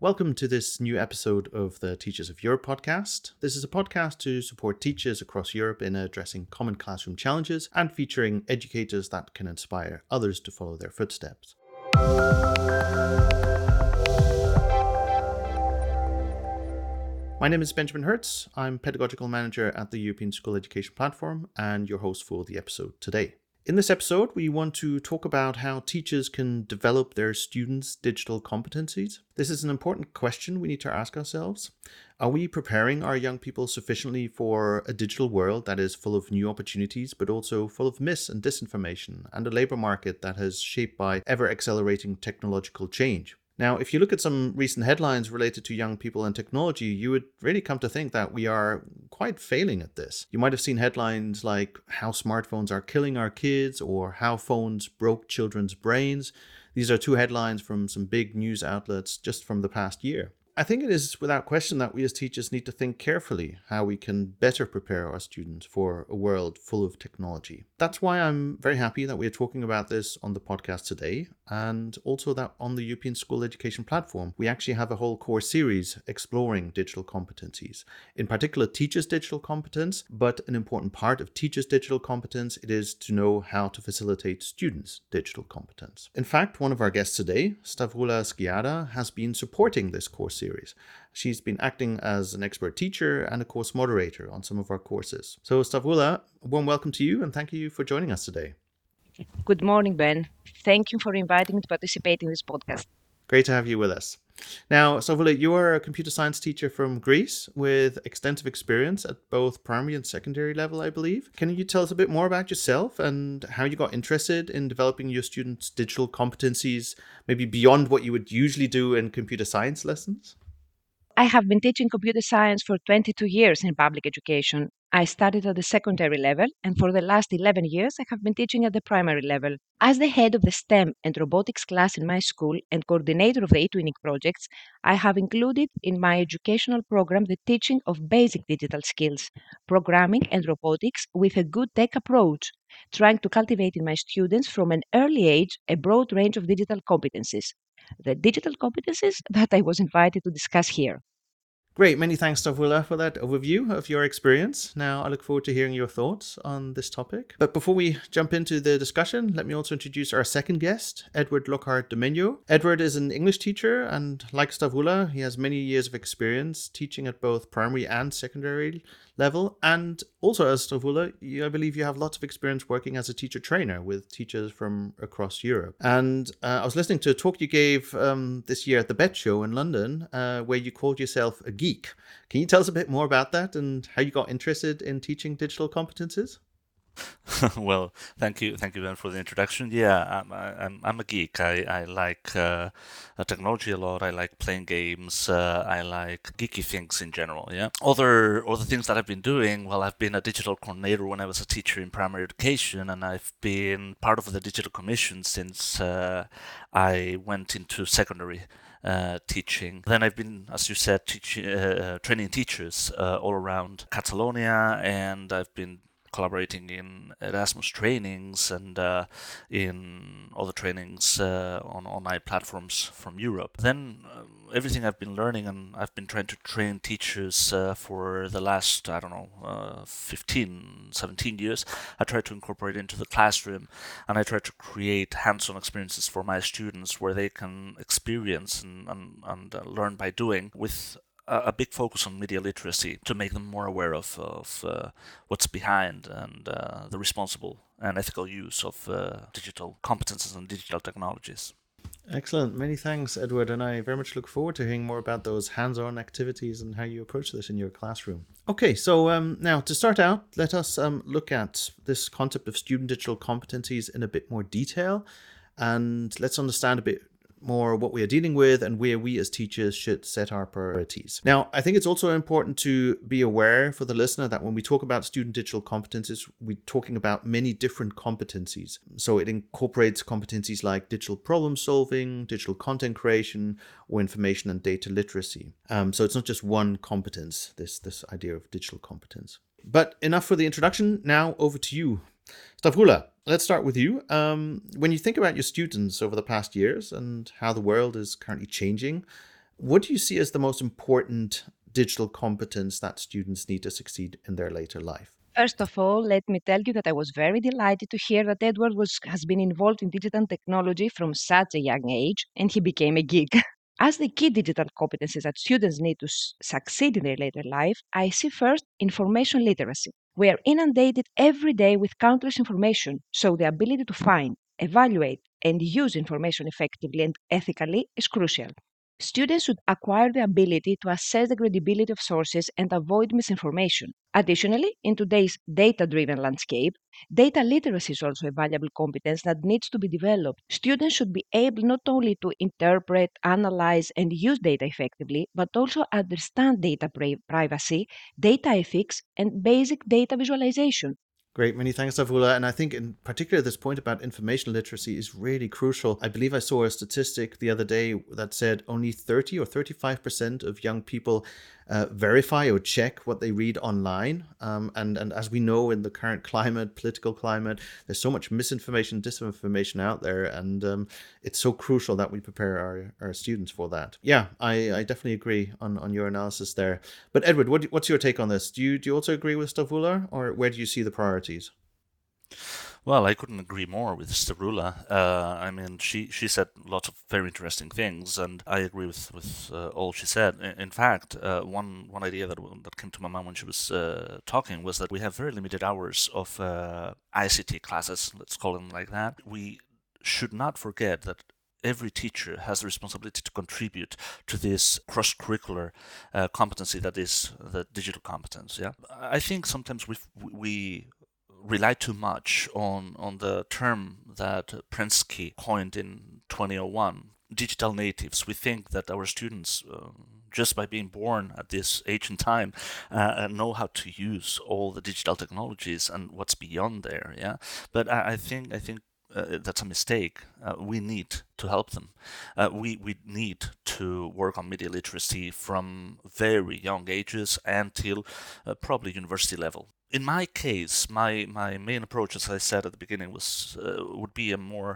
Welcome to this new episode of the Teachers of Europe podcast. This is a podcast to support teachers across Europe in addressing common classroom challenges and featuring educators that can inspire others to follow their footsteps. My name is Benjamin Hertz. I'm Pedagogical Manager at the European School Education Platform and your host for the episode today. In this episode, we want to talk about how teachers can develop their students' digital competencies. This is an important question we need to ask ourselves. Are we preparing our young people sufficiently for a digital world that is full of new opportunities, but also full of mis and disinformation, and a labor market that is shaped by ever-accelerating technological change? Now, if you look at some recent headlines related to young people and technology, you would really come to think that we are quite failing at this. You might have seen headlines like how smartphones are killing our kids or how phones broke children's brains. These are two headlines from some big news outlets just from the past year. I think it is without question that we as teachers need to think carefully how we can better prepare our students for a world full of technology. That's why I'm very happy that we're talking about this on the podcast today, and also that on the European School Education Platform, we actually have a whole course series exploring digital competencies. In particular, teachers' digital competence, but an important part of teachers' digital competence, it is to know how to facilitate students' digital competence. In fact, one of our guests today, Stavroula Skiada, has been supporting this course series. She's been acting as an expert teacher and a course moderator on some of our courses. So Stavroula, a warm welcome to you and thank you for joining us today. Good morning, Ben. Thank you for inviting me to participate in this podcast. Great to have you with us. Now, Stavroula, you are a computer science teacher from Greece with extensive experience at both primary and secondary level, I believe. Can you tell us a bit more about yourself and how you got interested in developing your students' digital competencies, maybe beyond what you would usually do in computer science lessons? I have been teaching computer science for 22 years in public education. I started at the secondary level, and for the last 11 years, I have been teaching at the primary level. As the head of the STEM and robotics class in my school and coordinator of the eTwinning projects, I have included in my educational program the teaching of basic digital skills, programming and robotics with a good tech approach, trying to cultivate in my students from an early age a broad range of digital competencies. The digital competencies that I was invited to discuss here. Great. Many thanks, Stavroula, for that overview of your experience. Now, I look forward to hearing your thoughts on this topic. But before we jump into the discussion, let me also introduce our second guest, Edward Lockhart Domenyo. Edward is an English teacher, and like Stavroula, he has many years of experience teaching at both primary and secondary level. And also, as Stavroula, I believe you have lots of experience working as a teacher trainer with teachers from across Europe. And I was listening to a talk you gave this year at the BET Show in London, where you called yourself a geek. Can you tell us a bit more about that and how you got interested in teaching digital competences? Well, thank you, Ben, for the introduction. Yeah, I'm a geek. I like technology a lot. I like playing games. I like geeky things in general. Yeah. Other things that I've been doing. Well, I've been a digital coordinator when I was a teacher in primary education, and I've been part of the digital commission since I went into secondary teaching. Then I've been, as you said, training teachers all around Catalonia, and I've been collaborating in Erasmus trainings and in other trainings on online platforms from Europe. Then everything I've been learning, and I've been trying to train teachers for the last, 15, 17 years, I try to incorporate into the classroom, and I try to create hands-on experiences for my students where they can experience and learn by doing, with a big focus on media literacy to make them more aware of what's behind and the responsible and ethical use of digital competences and digital technologies. Excellent. Many thanks, Edward. And I very much look forward to hearing more about those hands-on activities and how you approach this in your classroom. Okay, so now to start out, let us look at this concept of student digital competencies in a bit more detail. And let's understand a bit more what we are dealing with and where we as teachers should set our priorities. Now, I think it's also important to be aware for the listener that when we talk about student digital competencies, we're talking about many different competencies. So it incorporates competencies like digital problem solving, digital content creation, or information and data literacy. So it's not just one competence, this idea of digital competence. But enough for the introduction. Now over to you, Stavroula. Let's start with you. When you think about your students over the past years and how the world is currently changing, what do you see as the most important digital competence that students need to succeed in their later life? First of all, let me tell you that I was very delighted to hear that Edward has been involved in digital technology from such a young age, and he became a geek. As the key digital competencies that students need to succeed in their later life, I see first information literacy. We are inundated every day with countless information, so the ability to find, evaluate, and use information effectively and ethically is crucial. Students should acquire the ability to assess the credibility of sources and avoid misinformation. Additionally, in today's data driven landscape, data literacy is also a valuable competence that needs to be developed. Students should be able not only to interpret, analyze, and use data effectively, but also understand data privacy, data ethics, and basic data visualization. Great, many thanks, Davula. And I think in particular, this point about information literacy is really crucial. I believe I saw a statistic the other day that said only 30 or 35% of young people verify or check what they read online. And as we know, in the current climate, political climate, there's so much misinformation, disinformation out there. And it's so crucial that we prepare our students for that. Yeah, I definitely agree on your analysis there. But Edward, what's your take on this? Do you also agree with Stavula, or where do you see the priorities? Well, I couldn't agree more with Stavroula. I mean, she said lots of very interesting things, and I agree with all she said. In fact, one idea that came to my mind when she was talking was that we have very limited hours of ICT classes, let's call them like that. We should not forget that every teacher has the responsibility to contribute to this cross-curricular competency that is the digital competence. Yeah, I think sometimes we rely too much on the term that Prensky coined in 2001, digital natives. We think that our students, just by being born at this age and time, know how to use all the digital technologies and what's beyond there. Yeah, but I think that's a mistake. We need to help them. We need to work on media literacy from very young ages until probably university level. In my case, my main approach, as I said at the beginning, would be a more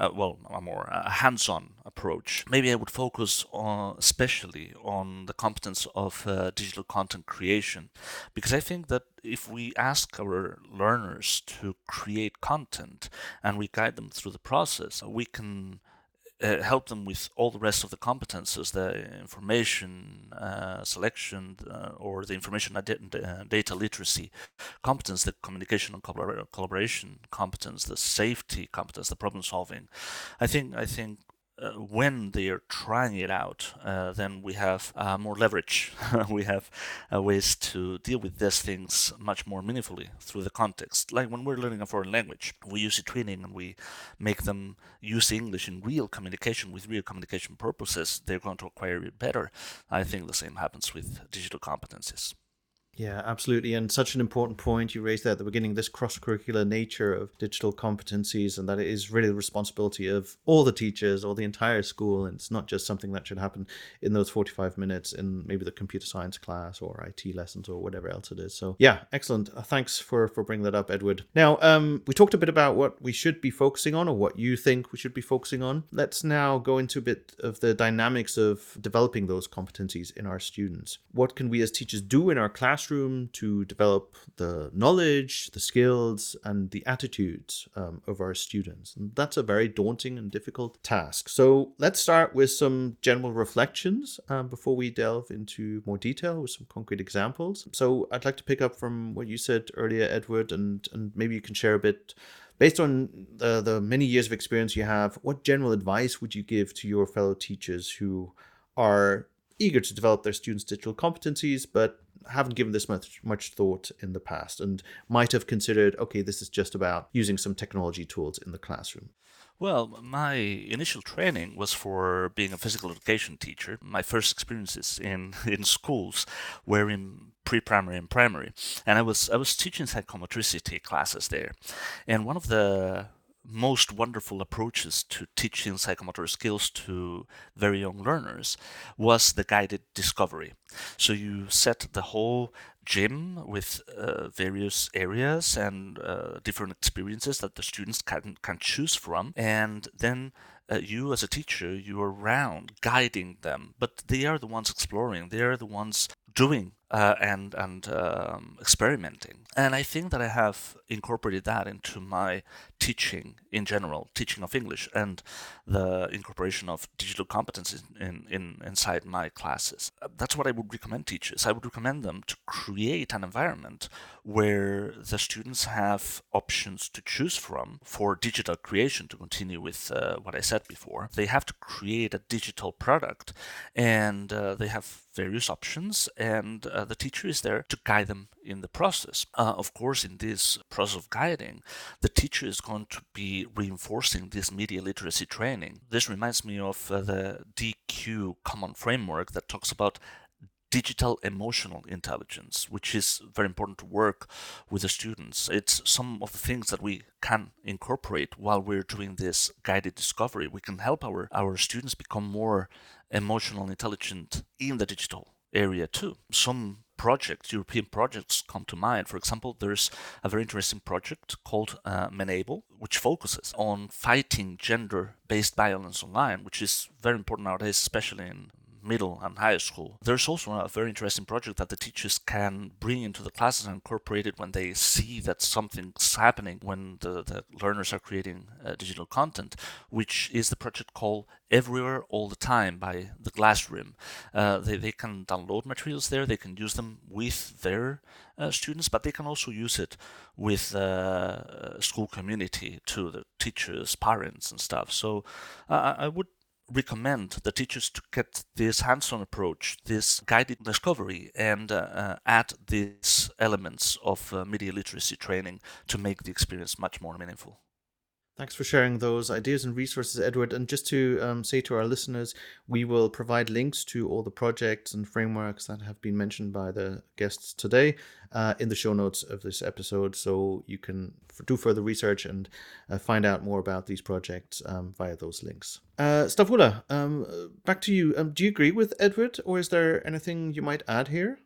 hands-on approach. Maybe I would focus especially on the competence of digital content creation, because I think that if we ask our learners to create content and we guide them through the process, we can help them with all the rest of the competences, the information selection, or the information data literacy competence, the communication and collaboration competence, the safety competence, the problem solving. I think when they are trying it out, then we have more leverage. We have ways to deal with these things much more meaningfully through the context. Like when we're learning a foreign language, we use training and we make them use English in real communication with real communication purposes. They're going to acquire it better. I think the same happens with digital competencies. Yeah, absolutely. And such an important point you raised there at the beginning, this cross-curricular nature of digital competencies, and that it is really the responsibility of all the teachers or the entire school. And it's not just something that should happen in those 45 minutes in maybe the computer science class or IT lessons or whatever else it is. So yeah, excellent. Thanks for bringing that up, Edward. Now, we talked a bit about what we should be focusing on or what you think we should be focusing on. Let's now go into a bit of the dynamics of developing those competencies in our students. What can we as teachers do in our classroom to develop the knowledge, the skills, and the attitudes of our students? And that's a very daunting and difficult task. So let's start with some general reflections before we delve into more detail with some concrete examples. So I'd like to pick up from what you said earlier, Edward, and maybe you can share a bit. Based on the many years of experience you have, what general advice would you give to your fellow teachers who are eager to develop their students' digital competencies, but haven't given this much thought in the past and might have considered, okay, this is just about using some technology tools in the classroom? Well, my initial training was for being a physical education teacher. My first experiences in schools were in pre-primary and primary, and I was teaching psychomotricity classes there. And one of the most wonderful approaches to teaching psychomotor skills to very young learners was the guided discovery. So you set the whole gym with various areas and different experiences that the students can choose from, and then you as a teacher, you're around guiding them, but they are the ones exploring. They are the ones doing and experimenting. And I think that I have incorporated that into my teaching in general, teaching of English, and the incorporation of digital competencies inside my classes. That's what I would recommend teachers. I would recommend them to create an environment where the students have options to choose from for digital creation, to continue with what I said before. They have to create a digital product, and they have various options, and the teacher is there to guide them in the process. Of course, in this process of guiding, the teacher is going to be reinforcing this media literacy training. This reminds me of the DQ common framework that talks about digital emotional intelligence, which is very important to work with the students. It's some of the things that we can incorporate while we're doing this guided discovery. We can help our students become more emotional intelligent in the digital area too. Some projects, European projects, come to mind. For example, there's a very interesting project called Menable, which focuses on fighting gender-based violence online, which is very important nowadays, especially in middle and high school. There's also a very interesting project that the teachers can bring into the classes and incorporate it when they see that something's happening when the learners are creating digital content, which is the project called Everywhere All the Time by the Glassroom. They can download materials there, they can use them with their students, but they can also use it with school community too, the teachers, parents and stuff. So I would recommend the teachers to get this hands-on approach, this guided discovery, and add these elements of media literacy training to make the experience much more meaningful. Thanks for sharing those ideas and resources, Edward. And just to say to our listeners, we will provide links to all the projects and frameworks that have been mentioned by the guests today in the show notes of this episode, so you can do further research and find out more about these projects via those links. Stavroula, back to you. Do you agree with Edward, or is there anything you might add here?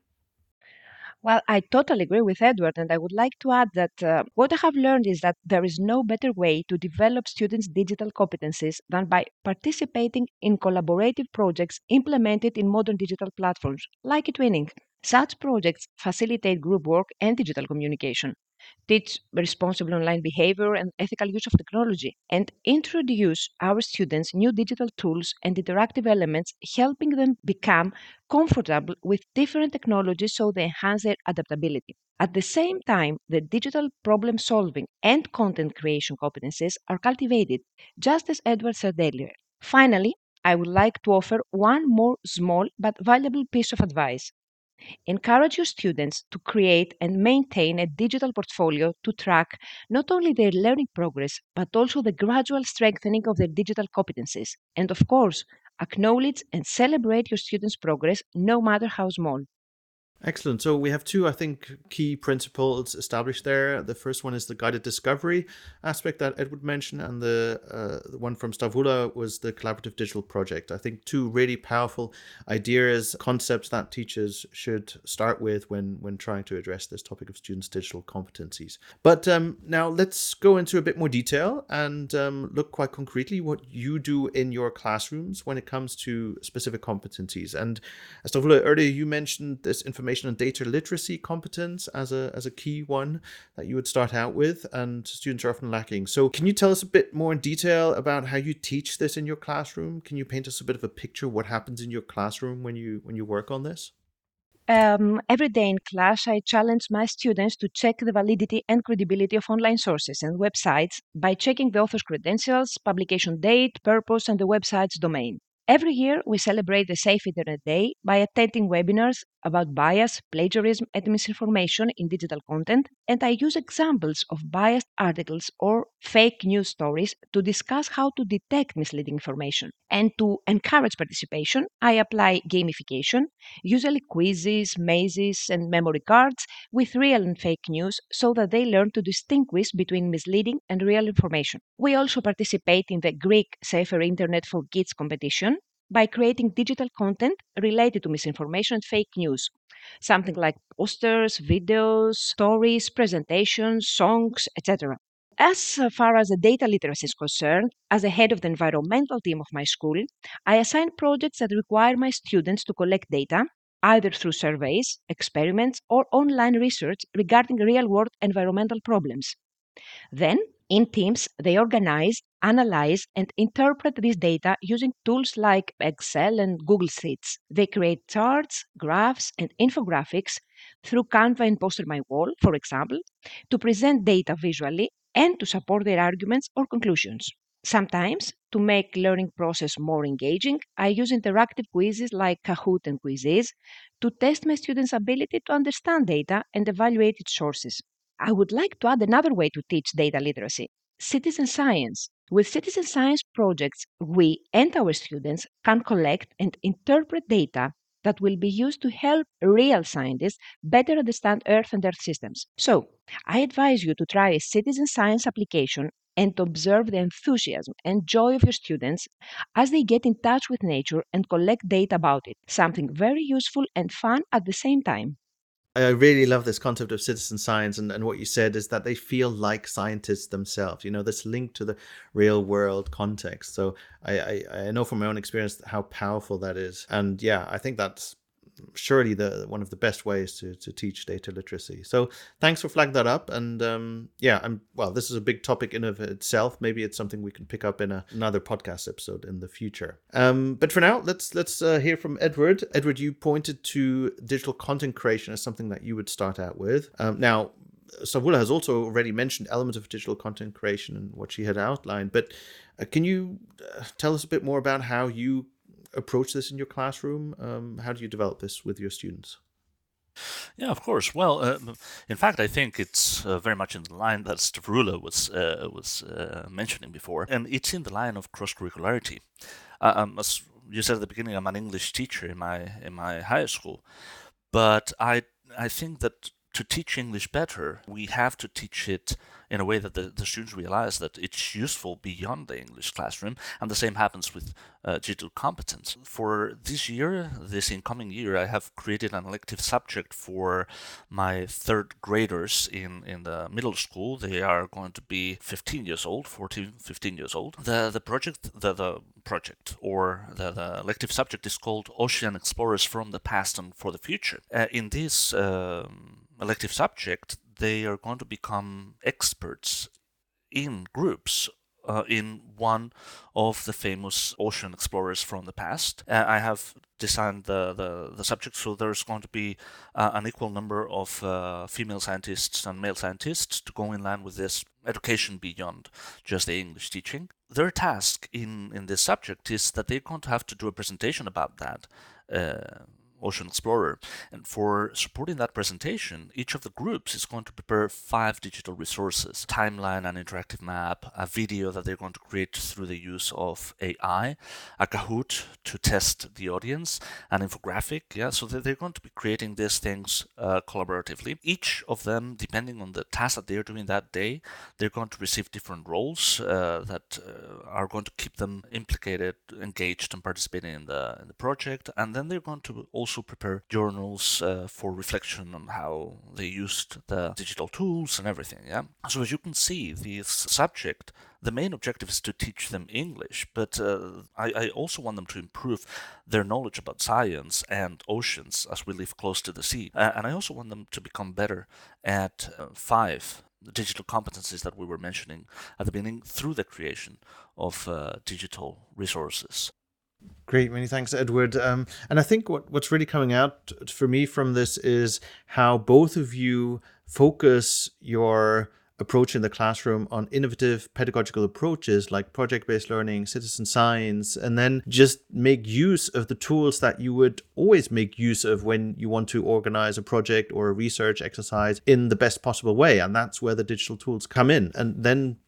Well, I totally agree with Edward, and I would like to add that what I have learned is that there is no better way to develop students' digital competencies than by participating in collaborative projects implemented in modern digital platforms like eTwinning. Such projects facilitate group work and digital communication, teach responsible online behavior and ethical use of technology, and introduce our students new digital tools and interactive elements, helping them become comfortable with different technologies so they enhance their adaptability. At the same time, the digital problem solving and content creation competencies are cultivated, just as Edward said earlier. Finally, I would like to offer one more small but valuable piece of advice. Encourage your students to create and maintain a digital portfolio to track not only their learning progress, but also the gradual strengthening of their digital competencies. And of course, acknowledge and celebrate your students' progress, no matter how small. Excellent. So we have two, I think, key principles established there. The first one is the guided discovery aspect that Edward mentioned, and the one from Stavroula was the collaborative digital project. I think two really powerful ideas, concepts that teachers should start with when trying to address this topic of students' digital competencies. But now let's go into a bit more detail and look quite concretely what you do in your classrooms when it comes to specific competencies. And Stavroula, earlier you mentioned this information and data literacy competence as a key one that you would start out with, and students are often lacking. So can you tell us a bit more in detail about how you teach this in your classroom? Can you paint us a bit of a picture of what happens in your classroom when you work on this? Every day in class, I challenge my students to check the validity and credibility of online sources and websites by checking the author's credentials, publication date, purpose, and the website's domain. Every year, we celebrate the Safe Internet Day by attending webinars about bias, plagiarism, and misinformation in digital content, and I use examples of biased articles or fake news stories to discuss how to detect misleading information. And to encourage participation, I apply gamification, usually quizzes, mazes, and memory cards with real and fake news so that they learn to distinguish between misleading and real information. We also participate in the Greek Safer Internet for Kids competition by creating digital content related to misinformation and fake news. Something like posters, videos, stories, presentations, songs, etc. As far as the data literacy is concerned, as the head of the environmental team of my school, I assign projects that require my students to collect data, either through surveys, experiments, or online research regarding real-world environmental problems. Then, in teams, they organize, analyze, and interpret this data using tools like Excel and Google Sheets. They create charts, graphs, and infographics through Canva and Poster My Wall, for example, to present data visually and to support their arguments or conclusions. Sometimes, to make learning process more engaging, I use interactive quizzes like Kahoot and Quizzes to test my students' ability to understand data and evaluate its sources. I would like to add another way to teach data literacy: citizen science. With citizen science projects, we and our students can collect and interpret data that will be used to help real scientists better understand Earth and Earth systems. So, I advise you to try a citizen science application and observe the enthusiasm and joy of your students as they get in touch with nature and collect data about it, something very useful and fun at the same time. I really love this concept of citizen science, and what you said is that they feel like scientists themselves, this link to the real world context. So I know from my own experience how powerful that is. And yeah, I think that's surely one of the best ways to teach data literacy. So thanks for flagging that up. And this is a big topic in of itself. Maybe it's something we can pick up in another podcast episode in the future. But for now, let's hear from Edward. Edward, you pointed to digital content creation as something that you would start out with. Now, Savula has also already mentioned elements of digital content creation and what she had outlined. But can you tell us a bit more about how you approach this in your classroom? How do you develop this with your students? Yeah, of course. Well, in fact, I think it's very much in the line that Stavroula was mentioning before, and it's in the line of cross-curricularity. As you said at the beginning, I'm an English teacher in my high school, but I think that to teach English better, we have to teach it in a way that the students realize that it's useful beyond the English classroom, and the same happens with digital competence. For this incoming year, I have created an elective subject for my third graders in the middle school. They are going to be 15 years old. The elective subject is called Ocean Explorers from the Past and for the Future. In this elective subject, they are going to become experts in groups in one of the famous ocean explorers from the past. I have designed the subject so there's going to be an equal number of female scientists and male scientists to go in line with this education beyond just the English teaching. Their task in this subject is that they're going to have to do a presentation about that Ocean Explorer. And for supporting that presentation, each of the groups is going to prepare 5 digital resources: timeline, an interactive map, a video that they're going to create through the use of AI, a Kahoot to test the audience, an infographic. So they're going to be creating these things collaboratively. Each of them, depending on the task that they're doing that day, they're going to receive different roles that are going to keep them implicated, engaged, and participating in the project. And then they're going to also prepare journals for reflection on how they used the digital tools and everything. So as you can see, this subject, the main objective is to teach them English, but I also want them to improve their knowledge about science and oceans as we live close to the sea. And I also want them to become better at 5 digital competencies that we were mentioning at the beginning through the creation of digital resources. Great, many thanks, Edward. And I think what's really coming out for me from this is how both of you focus your approach in the classroom on innovative pedagogical approaches like project-based learning, citizen science, and then just make use of the tools that you would always make use of when you want to organize a project or a research exercise in the best possible way. And that's where the digital tools come in. And then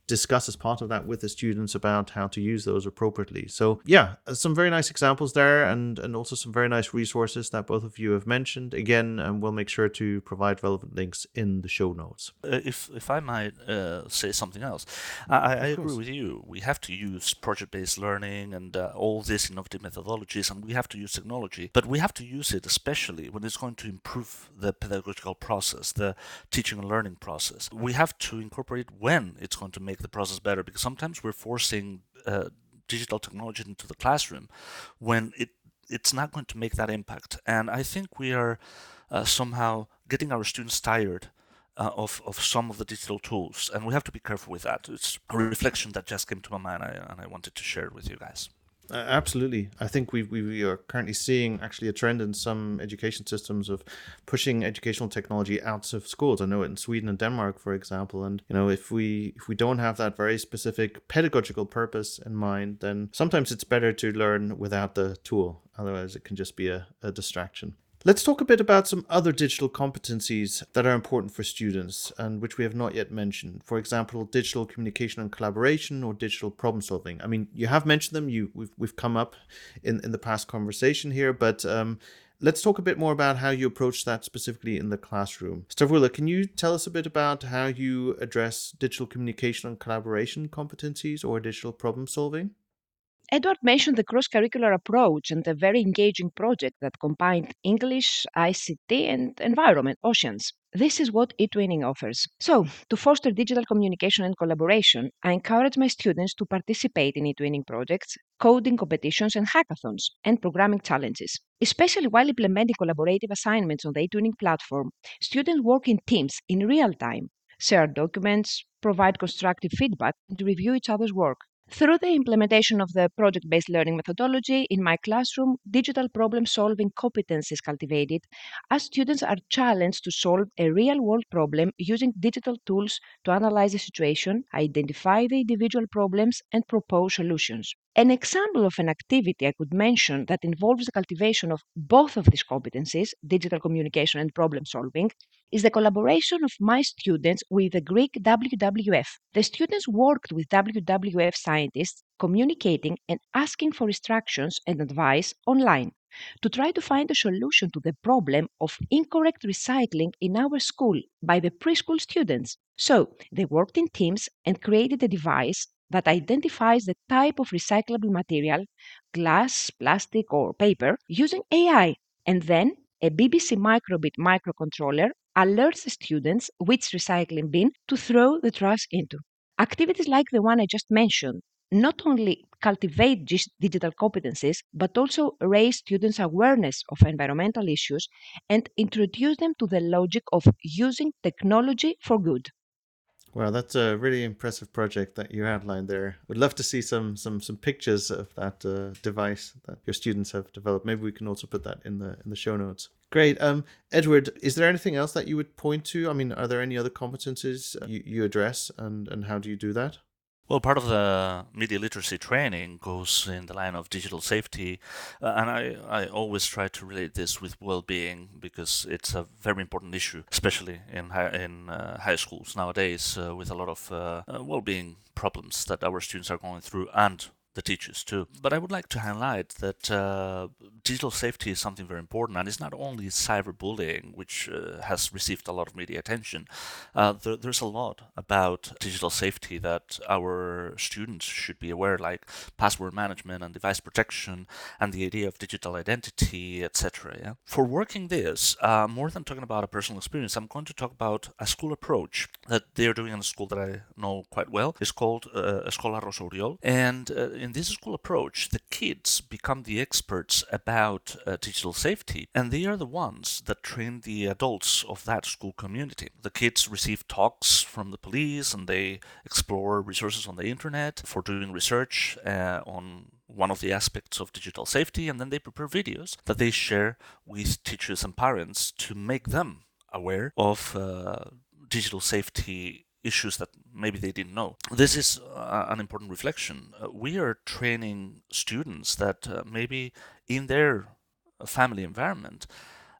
discuss as part of that with the students about how to use those appropriately. So yeah, some very nice examples there, and also some very nice resources that both of you have mentioned. Again, we'll make sure to provide relevant links in the show notes. If I might say something else, I agree with you. We have to use project-based learning and all these innovative methodologies, and we have to use technology, but we have to use it especially when it's going to improve the pedagogical process, the teaching and learning process. We have to incorporate when it's going to make the process better, because sometimes we're forcing digital technology into the classroom when it's not going to make that impact. And I think we are somehow getting our students tired of some of the digital tools, and we have to be careful with that. It's a reflection that just came to my mind, and I wanted to share it with you guys. Absolutely. I think we are currently seeing actually a trend in some education systems of pushing educational technology out of schools. I know it in Sweden and Denmark, for example. And if we don't have that very specific pedagogical purpose in mind, then sometimes it's better to learn without the tool. Otherwise, it can just be a distraction. Let's talk a bit about some other digital competencies that are important for students and which we have not yet mentioned. For example, digital communication and collaboration, or digital problem solving. I mean, you have mentioned them. We've come up in the past conversation here, but let's talk a bit more about how you approach that specifically in the classroom. Stavroula, can you tell us a bit about how you address digital communication and collaboration competencies or digital problem solving? Edward mentioned the cross-curricular approach and a very engaging project that combined English, ICT, and environment, oceans. This is what eTwinning offers. So, to foster digital communication and collaboration, I encourage my students to participate in eTwinning projects, coding competitions, and hackathons, and programming challenges. Especially while implementing collaborative assignments on the eTwinning platform, students work in teams in real time, share documents, provide constructive feedback, and review each other's work. Through the implementation of the project-based learning methodology in my classroom, digital problem-solving competence is cultivated as students are challenged to solve a real-world problem using digital tools to analyze the situation, identify the individual problems, and propose solutions. An example of an activity I could mention that involves the cultivation of both of these competencies, digital communication and problem solving, is the collaboration of my students with the Greek WWF. The students worked with WWF scientists, communicating and asking for instructions and advice online to try to find a solution to the problem of incorrect recycling in our school by the preschool students. So, they worked in teams and created a device that identifies the type of recyclable material, glass, plastic, or paper, using AI, and then a BBC Microbit microcontroller alerts the students which recycling bin to throw the trash into. Activities like the one I just mentioned not only cultivate digital competencies, but also raise students' awareness of environmental issues and introduce them to the logic of using technology for good. Wow, that's a really impressive project that you outlined there. Would love to see some pictures of that device that your students have developed. Maybe we can also put that in the show notes. Great. Edward, is there anything else that you would point to? I mean, are there any other competencies you address, and how do you do that? Well, part of the media literacy training goes in the line of digital safety, and I always try to relate this with well-being because it's a very important issue, especially in high schools nowadays, with a lot of well-being problems that our students are going through, and the teachers too. But I would like to highlight that digital safety is something very important, and it's not only cyberbullying, which has received a lot of media attention. There's a lot about digital safety that our students should be aware, like password management and device protection, and the idea of digital identity, etc. Yeah? For working this, more than talking about a personal experience, I'm going to talk about a school approach that they're doing in a school that I know quite well. It's called Escola Rosa Oriol, and in this school approach, the kids become the experts about digital safety, and they are the ones that train the adults of that school community. The kids receive talks from the police, and they explore resources on the internet for doing research on one of the aspects of digital safety, and then they prepare videos that they share with teachers and parents to make them aware of digital safety issues that maybe they didn't know. This is an important reflection. We are training students that maybe in their family environment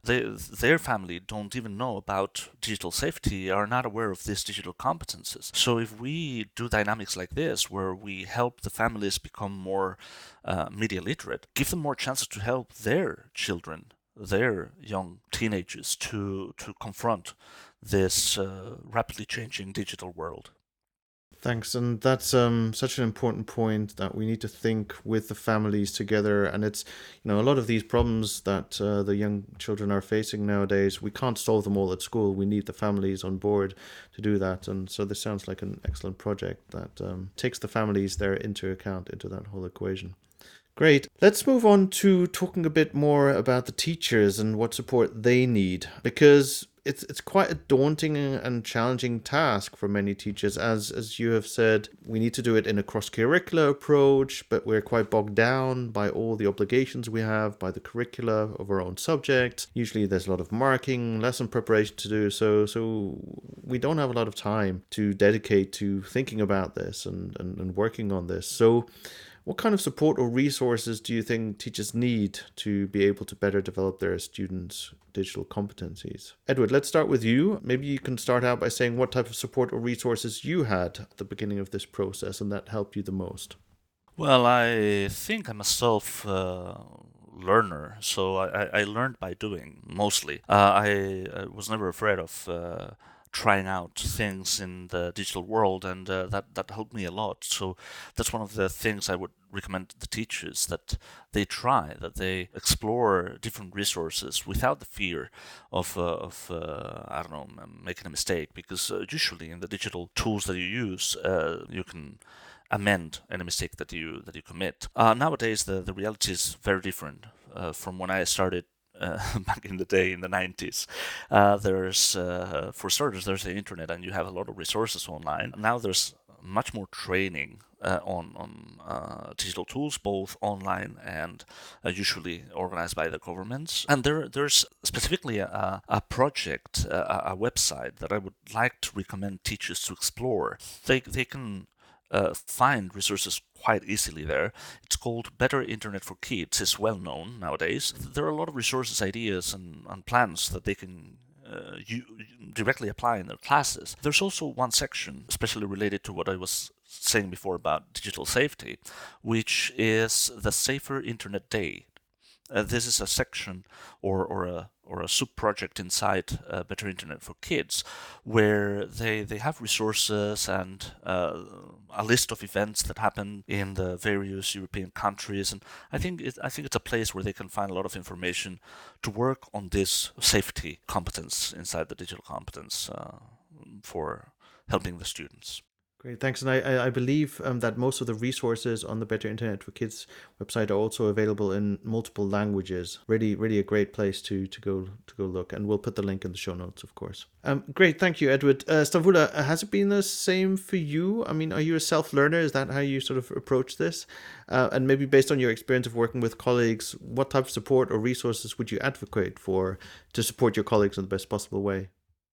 their family don't even know about digital safety, are not aware of these digital competences. So if we do dynamics like this, where we help the families become more media literate, give them more chances to help their children, their young teenagers, to confront this rapidly changing digital world. Thanks, and that's such an important point, that we need to think with the families together. And it's, a lot of these problems that the young children are facing nowadays, we can't solve them all at school. We need the families on board to do that. And so this sounds like an excellent project that takes the families there into account, into that whole equation. Great. Let's move on to talking a bit more about the teachers and what support they need, because it's quite a daunting and challenging task for many teachers. As you have said, we need to do it in a cross-curricular approach, but we're quite bogged down by all the obligations we have, by the curricula of our own subject. Usually there's a lot of marking, lesson preparation to do, so we don't have a lot of time to dedicate to thinking about this and working on this. So what kind of support or resources do you think teachers need to be able to better develop their students' digital competencies? Edward, let's start with you. Maybe you can start out by saying what type of support or resources you had at the beginning of this process and that helped you the most. Well, I think I'm a self-learner, so I learned by doing, mostly. I was never afraid of trying out things in the digital world, and that helped me a lot. So that's one of the things I would recommend the teachers, that they try, that they explore different resources without the fear of I don't know, making a mistake, because usually in the digital tools that you use, you can amend any mistake that you commit. Nowadays, the reality is very different from when I started back in the day in the 90s. There's, for starters, there's the internet, and you have a lot of resources online. Now there's much more training on digital tools, both online and usually organized by the governments. And there's specifically a project, a website that I would like to recommend teachers to explore. They can find resources quite easily there. It's called Better Internet for Kids. It's well known nowadays. There are a lot of resources, ideas, and plans that they can directly apply in their classes. There's also one section, especially related to what I was saying before about digital safety, which is the Safer Internet Day. This is a section or a sub-project inside Better Internet for Kids, where they have resources and a list of events that happen in the various European countries, and I think it's a place where they can find a lot of information to work on this safety competence inside the digital competence for helping the students. Great, thanks. And I believe that most of the resources on the Better Internet for Kids website are also available in multiple languages. Really a great place to go look. And we'll put the link in the show notes, of course. Great, thank you, Edward. Stavula, has it been the same for you? I mean, are you a self-learner? Is that how you sort of approach this? And maybe based on your experience of working with colleagues, what type of support or resources would you advocate for to support your colleagues in the best possible way?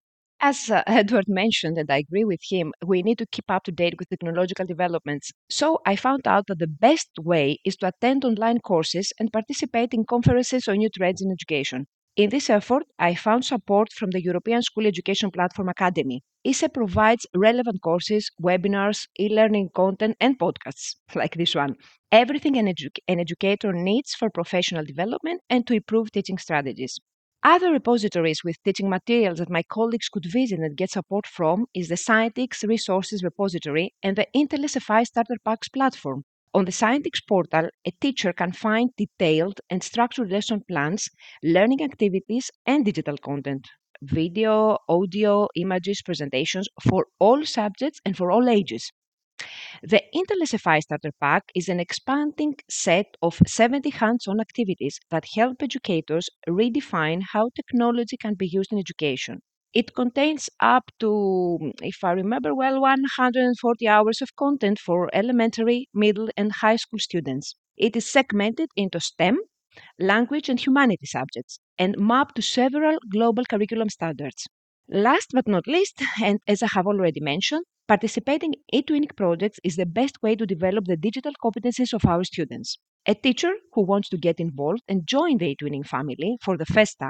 As Edward mentioned, and I agree with him, we need to keep up to date with technological developments. So I found out that the best way is to attend online courses and participate in conferences on new trends in education. In this effort, I found support from the European School Education Platform Academy. ISE provides relevant courses, webinars, e-learning content, and podcasts like this one. Everything an educator needs for professional development and to improve teaching strategies. Other repositories with teaching materials that my colleagues could visit and get support from is the Scientix Resources Repository and the Intel SFI Starter Packs platform. On the Scientix portal, a teacher can find detailed and structured lesson plans, learning activities, and digital content. Video, audio, images, presentations for all subjects and for all ages. The Intel SFI Starter Pack is an expanding set of 70 hands-on activities that help educators redefine how technology can be used in education. It contains up to, if I remember well, 140 hours of content for elementary, middle, and high school students. It is segmented into STEM, language, and humanity subjects, and mapped to several global curriculum standards. Last but not least, and as I have already mentioned, participating in e-twinning projects is the best way to develop the digital competencies of our students. A teacher who wants to get involved and join the e-twinning family for the first time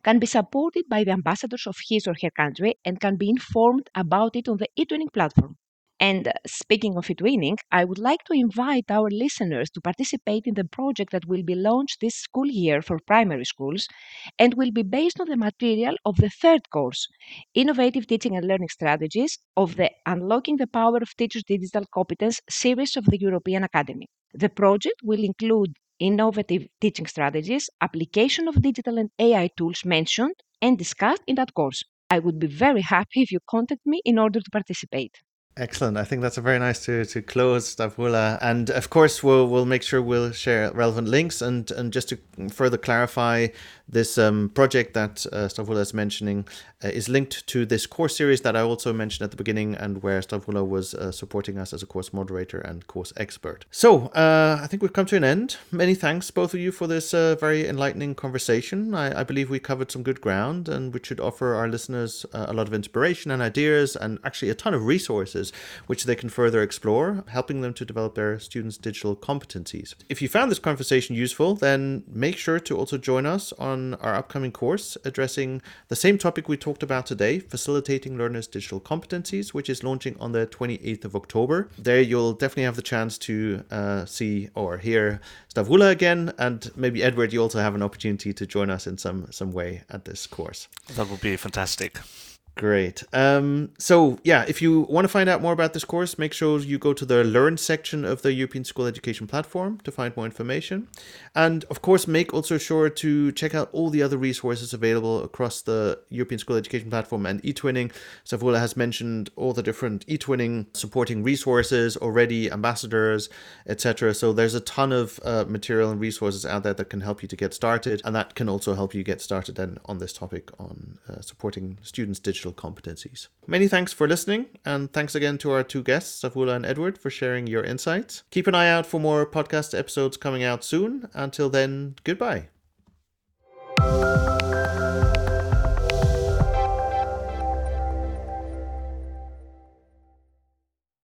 can be supported by the ambassadors of his or her country and can be informed about it on the eTwinning platform. And speaking of eTwinning, I would like to invite our listeners to participate in the project that will be launched this school year for primary schools and will be based on the material of the third course, Innovative Teaching and Learning Strategies, of the Unlocking the Power of Teachers' Digital Competence series of the European Academy. The project will include innovative teaching strategies, application of digital and AI tools mentioned and discussed in that course. I would be very happy if you contact me in order to participate. Excellent. I think that's a very nice to close, Stavroula. And of course, we'll make sure we'll share relevant links. And just to further clarify, this project that Stavroula is mentioning is linked to this course series that I also mentioned at the beginning, and where Stavroula was supporting us as a course moderator and course expert. So I think we've come to an end. Many thanks, both of you, for this very enlightening conversation. I believe we covered some good ground, and which should offer our listeners a lot of inspiration and ideas, and actually a ton of resources which they can further explore, helping them to develop their students' digital competencies. If you found this conversation useful, then make sure to also join us on our upcoming course addressing the same topic we talked about today, facilitating learners' digital competencies, which is launching on the 28th of October. There you'll definitely have the chance to see or hear Stavroula again, and maybe Edward, you also have an opportunity to join us in some way at this course. That would be fantastic. Great. So yeah, if you want to find out more about this course, make sure you go to the Learn section of the European School Education platform to find more information. And of course, make also sure to check out all the other resources available across the European School Education platform and eTwinning. Stavroula has mentioned all the different eTwinning supporting resources already, ambassadors, etc. So there's a ton of material and resources out there that can help you to get started, and that can also help you get started then on this topic on supporting students' digital competencies. Many thanks for listening, and thanks again to our two guests, Stavroula and Edward, for sharing your insights. Keep an eye out for more podcast episodes coming out soon. Until then, goodbye.